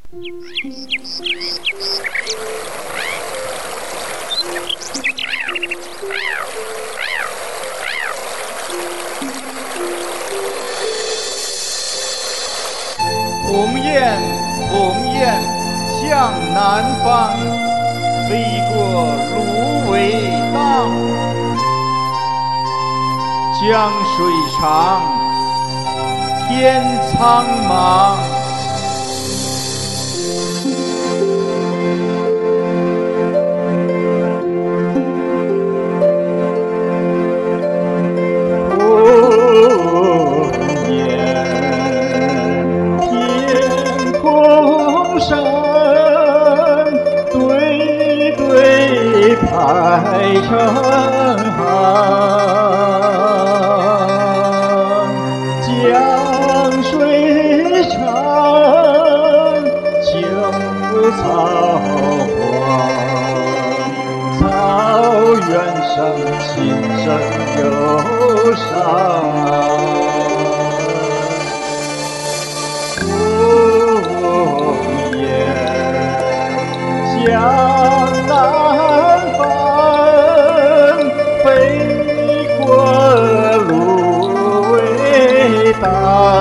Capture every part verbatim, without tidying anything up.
鸿雁，鸿雁，向南方，飞过芦苇荡。江水长，天苍茫。排成行，江水长，秋草黄，草原上琴声忧伤。鸿雁向南飞过芦苇荡，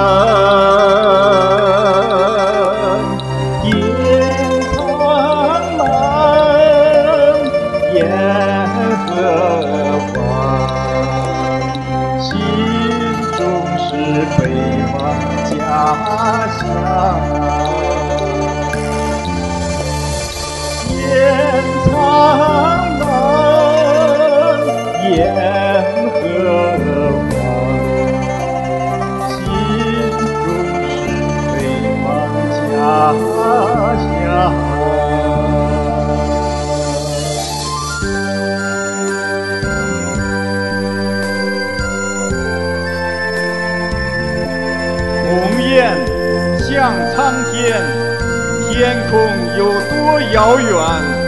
天苍茫，雁何往？心中是北方家乡。天苍茫，雁何往？心中是北方家乡。鸿雁向苍天，天空有多遥远？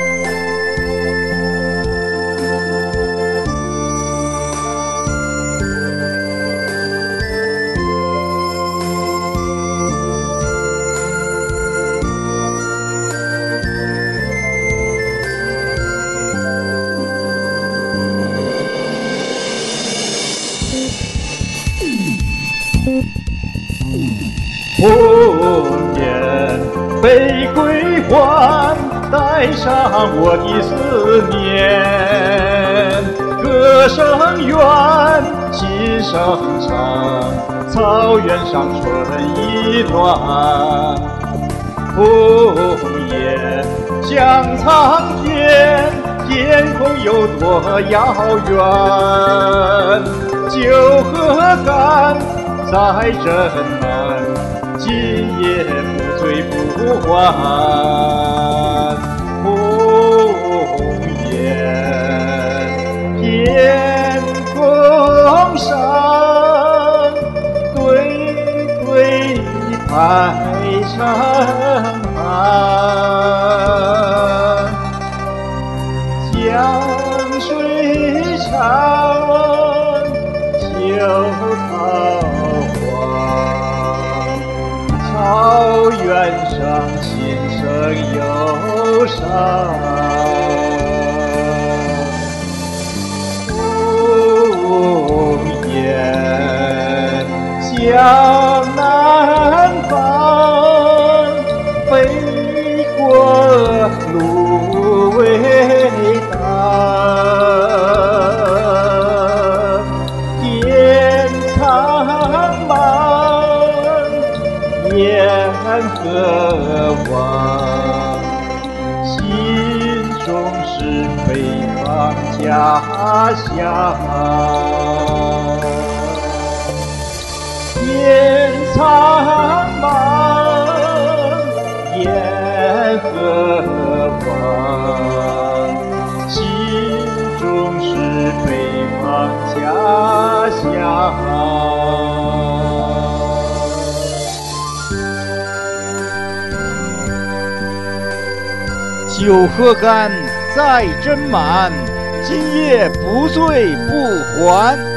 鸿雁飞归还，带上我的思念。歌声远，琴声长，草原上春意暖。鸿雁向苍天，天空有多遥远？酒和干在斟满，今夜不醉不还。鸿雁天空上，对对排成行，江水长，秋草黄，草原上琴声忧伤。鸿雁向南方，飞过芦苇荡。天苍茫，雁何往？心中是北方家乡。天苍茫，雁何往？心中是北方家乡。酒喝干再斟满，今夜不醉不还。